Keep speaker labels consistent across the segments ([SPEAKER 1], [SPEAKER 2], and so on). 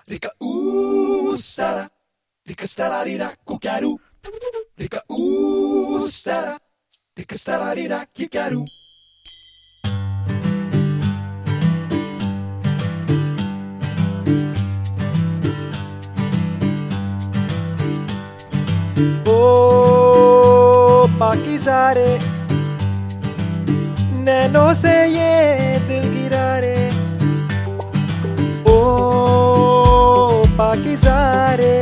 [SPEAKER 1] Rika stara, rika stara rira kukaru. Rika stara, rika stara rira kikaru. ओ पाकीज़ा रे, नैनों से ये दिल गिरा रे। ओ पाकीज़ा रे,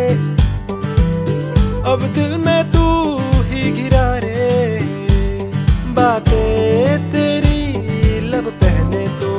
[SPEAKER 1] अब दिल में तू ही गिरा रे। बातें तेरी लब पहने तो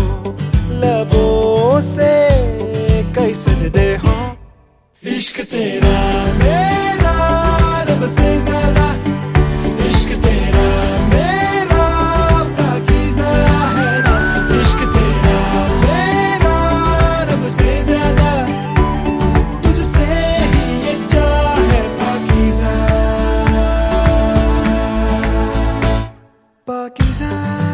[SPEAKER 1] लबों से कई सजदे हों। इश्क तेरा मेरा रब से ज्यादा, इश्क तेरा मेरा पाकीज़ा है ना। इश्क तेरा मेरा रब से ज्यादा, तुझसे ही ये चाहे पाकीज़ा। पाकीज़ा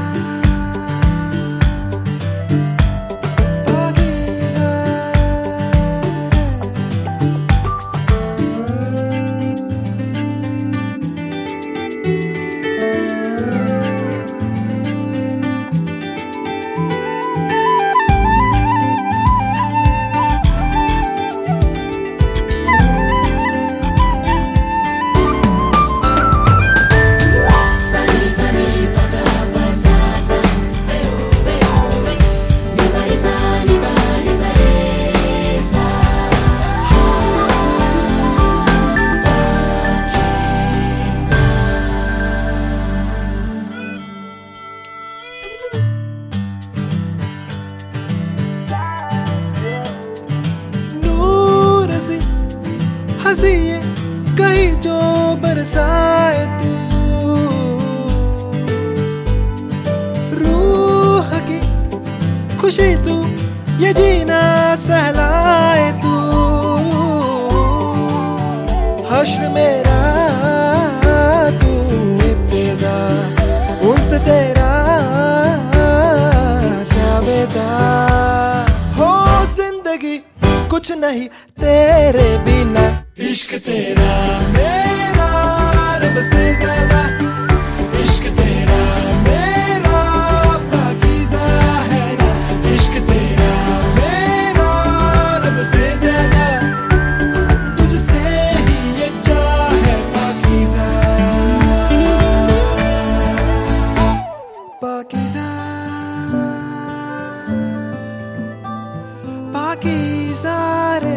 [SPEAKER 1] हंसी ये कहीं जो बरसाए तू, रूह की खुशी तू ये जीना सहलाए तू। हश्र मेरा तू इब्तिदा, उनसे तेरा जावेदा। हो जिंदगी कुछ नहीं तेरे बिना। इश्क तेरा मेरा रब से ज्यादा, इश्क तेरा मेरा पाकीज़ा है ना। इश्क तेरा मेरा रब से ज्यादा, तुझसे ही ये चाहे पाकीज़ा। पाकीज़ा पाकीज़ा रे।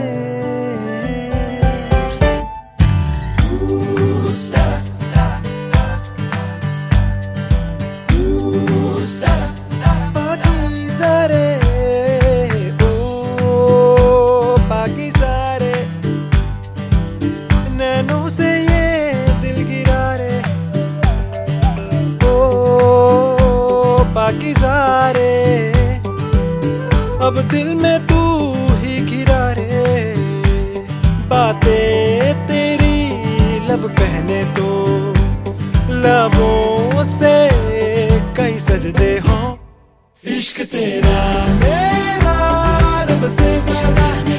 [SPEAKER 1] नैनों से ये दिल गिरा रे। ओ पाकीज़ा रे, अब दिल में तू ही गिरा रे। बातें तेरी लब पहने तो लबों से कई सजदे हों। इश्क तेरा मेरा रब से ज्यादा।